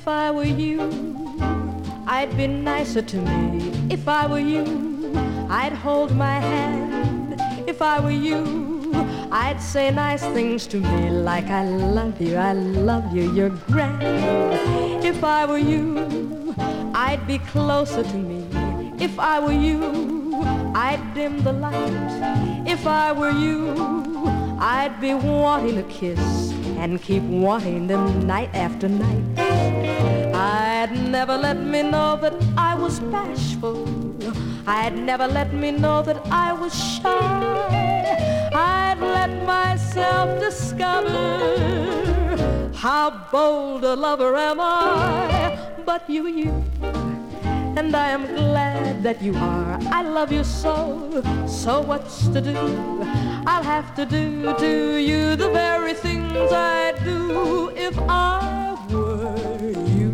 If I were you, I'd be nicer to me. If I were you, I'd hold my hand. If I were you, I'd say nice things to me like I love you, you're grand. If I were you, I'd be closer to me. If I were you, I'd dim the light. If I were you, I'd be wanting a kiss and keep wanting them night after night. I'd never let me know that I was bashful. I'd never let me know that I was shy. I'd let myself discover how bold a lover am I. But you, and I am glad that you are. I love you so, so what's to do? I'll have to do to you the very things I'd do if I were you.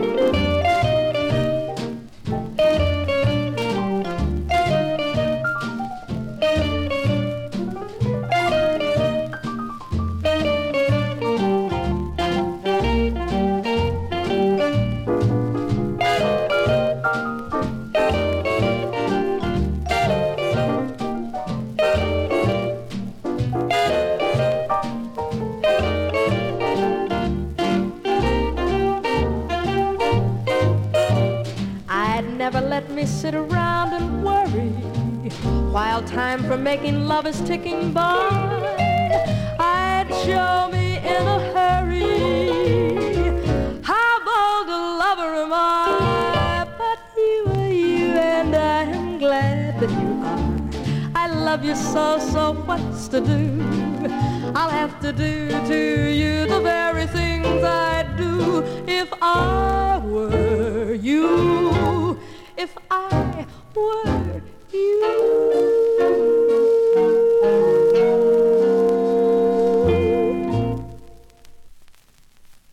Let me sit around and worry while time for making love is ticking by. I'd show me in a hurry how bold a lover am I. But you, and I am glad that you are. I love you so, so what's to do? I'll have to do to you the very things I'd do if I were you.